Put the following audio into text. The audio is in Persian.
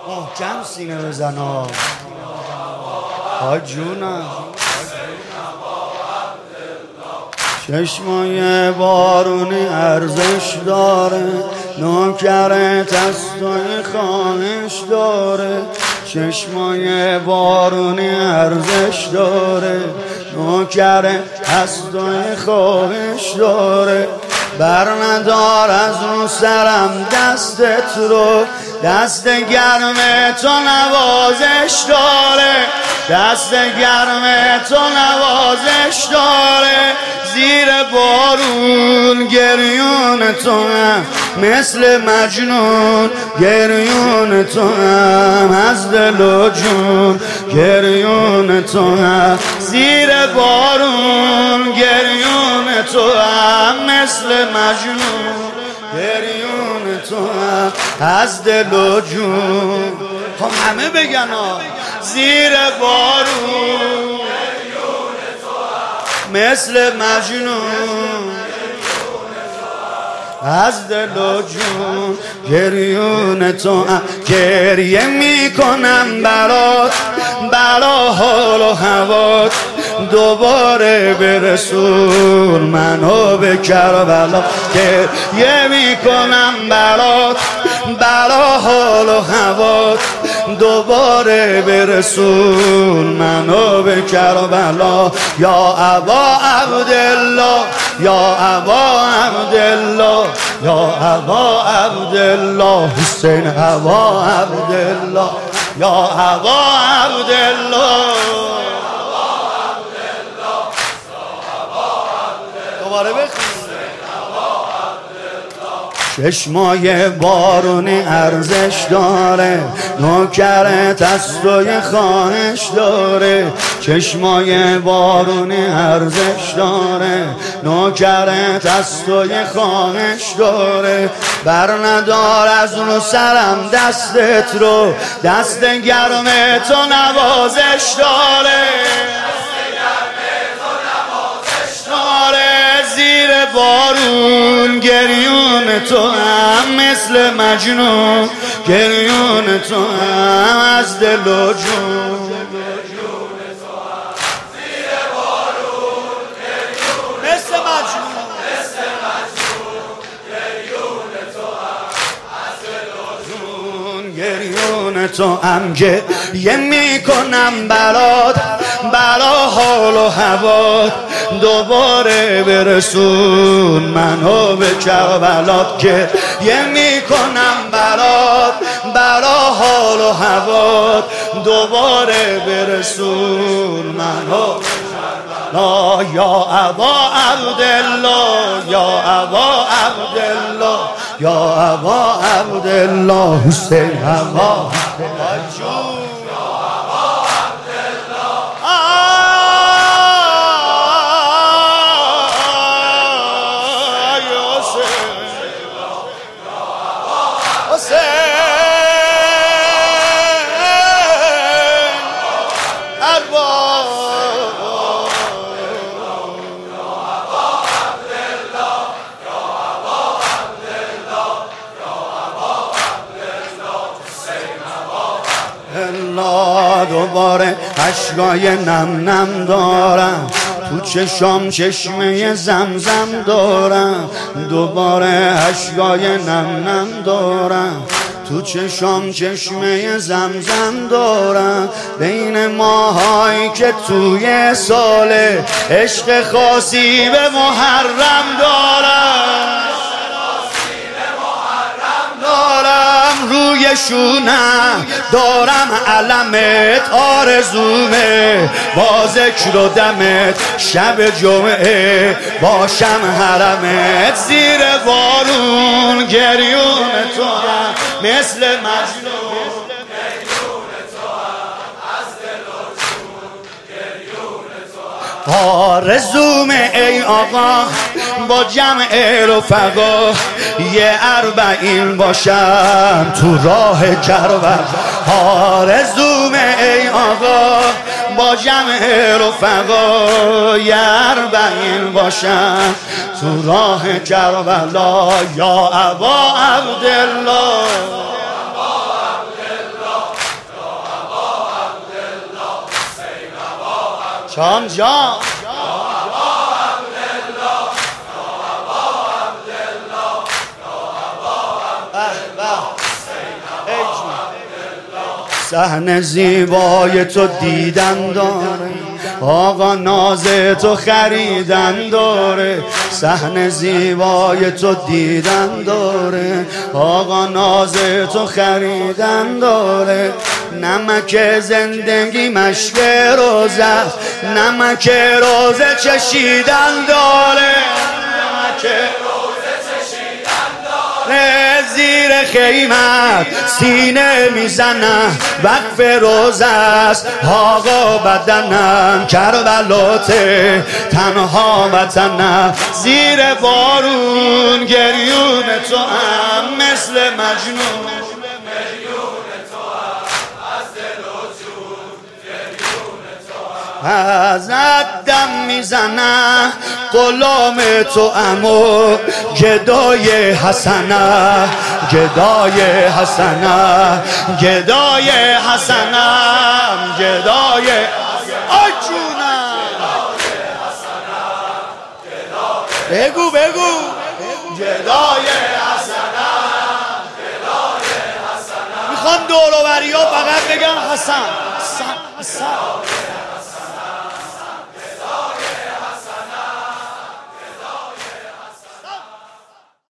محکم سینه بزنا ها جونم. چشمای بارونی ارزش داره، نوکرت از توی خواهش داره. چشمای بارونی ارزش داره، نوکرت از توی خواهش داره. بر ندار از رو سرم دستت رو، دست گرم تو نوازش داره، دست گرم تو نوازش داره. زیر بارون گریون تو هم مثل مجنون، گریون تو هم از دل و جون، گریون تو هم. زیر بارون گریون تو هم مثل مجنون، گریون تو هم از دل و جون. خب همه بگن زیر بارون مثل مجنون از دل و جون، گریون تو هم. گریه میکنم برات، برا حال و هوات، دوباره برسون منو به کربلا. گریه میکنم برات، برا حال و هوات، دوباره برسون منو به کربلا. یا ابا عبدالله، یا ابا عبدالله، یا ابا عبدالله، حسین ابا عبدالله، یا ابا عبدالله. دوباره بخون. چشمای بارونی ارزش داره، نوکرت از توی خواهش داره. چشمای بارونی ارزش داره، نوکرت از توی خواهش داره. بر ندار از رو سرم دستت رو، دست گرم تو نوازش داره، زیر بارون گریون تو هم مثل مجنون، گریون تو هم از دل و جون. زیر بارون گریون مثل مجنون، مثل مجنون، گریون تو هم از دل و جون، گریون تو هم. گریه میکنم برات، برا حال و هوات، دوباره برسون منو به کربلا. گریه میکنم برات، برا حال و هوات، دوباره برسون منو به کربلا. یا ابا عبدالله، یا ابا عبدالله، یا ابا عبدالله، حسین ابا عبدالله. دوباره اشکای نم نم دارم، تو چشام چشمه زمزم دارم. دوباره اشکای نم نم دارم، تو چشام چشمه زمزم دارم. بین ماهایی که توی ساله عشق خاصی به محرم دارم، روی شونم دارم علمت، آرزومه با ذکر و دمت، شب جمعه باشم حرمت. زیر بارون گریون تو هم مثل مجنون، گریون تو هم از دل و جون، گریون تو هم. آرزومه ای آقا با جمع رفقا، یه 40 باشم تو راه کربلا. آرزومه ای آقا با جمع رفقا، یه 40 باشم تو راه کربلا. یا ابا عبدالله، شام جان صحنه زیبای تو دیدن داره آقا ناز تو خریدن داره صحنه زیبای تو دیدن داره آقا ناز تو خریدن داره نمک زندگی مشک روزه است نمک روزه چشیدن داره نمک زیر خیمت سینه میزنم وقف روز است آقا بدنم کربلاته تنها وطنم زیر بارون گریون تو هم مثل مجنون ازت دم میزنم غلام تو امو گدای حسنه گدای حسنه گدای حسنم گدای آجونم بگو بگو گدای حسنم میخوام دوروبری ها فقط بگم حسن حسن حسن